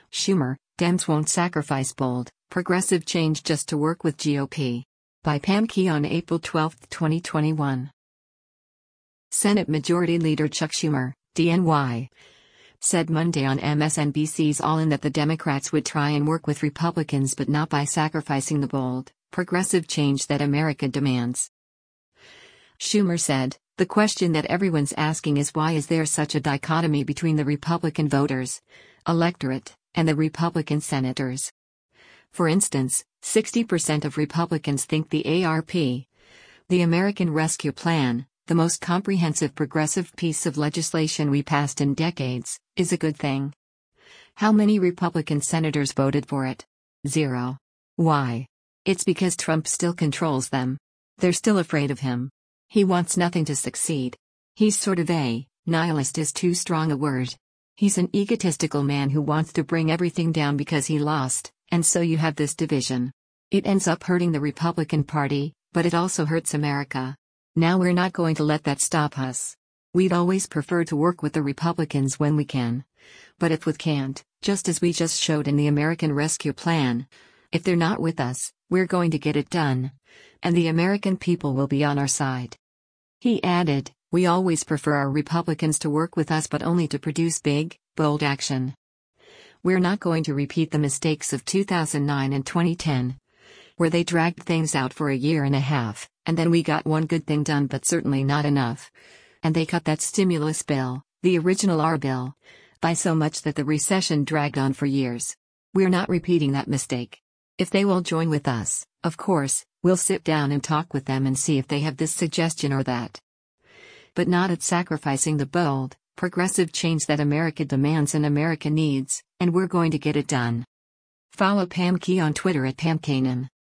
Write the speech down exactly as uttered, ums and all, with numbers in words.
Schumer, Dems won't sacrifice bold, progressive change just to work with G O P. By Pam Key on April twelfth, twenty twenty-one. Senate Majority Leader Chuck Schumer, D N Y, said Monday on M S N B C's All In that the Democrats would try and work with Republicans but not by sacrificing the bold, progressive change that America demands. Schumer said, "The question that everyone's asking is why is there such a dichotomy between the Republican voters, electorate, and the Republican senators? For instance, sixty percent of Republicans think the A R P, the American Rescue Plan, the most comprehensive progressive piece of legislation we passed in decades, is a good thing. How many Republican senators voted for it? Zero. Why? It's because Trump still controls them. They're still afraid of him. He wants nothing to succeed. He's sort of a, nihilist is too strong a word. He's an egotistical man who wants to bring everything down because he lost, and so you have this division. It ends up hurting the Republican Party, but it also hurts America. Now we're not going to let that stop us. We'd always prefer to work with the Republicans when we can. But if we can't, just as we just showed in the American Rescue Plan, if they're not with us, we're going to get it done. And the American people will be on our side." He added, "We always prefer our Republicans to work with us but only to produce big, bold action. We're not going to repeat the mistakes of two thousand nine and twenty ten, where they dragged things out for a year and a half, and then we got one good thing done but certainly not enough. And they cut that stimulus bill, the original R bill, by so much that the recession dragged on for years. We're not repeating that mistake. If they will join with us, of course, we'll sit down and talk with them and see if they have this suggestion or that. But not at sacrificing the bold, progressive change that America demands and America needs, and we're going to get it done." Follow Pam Key on Twitter at Pam Kanan.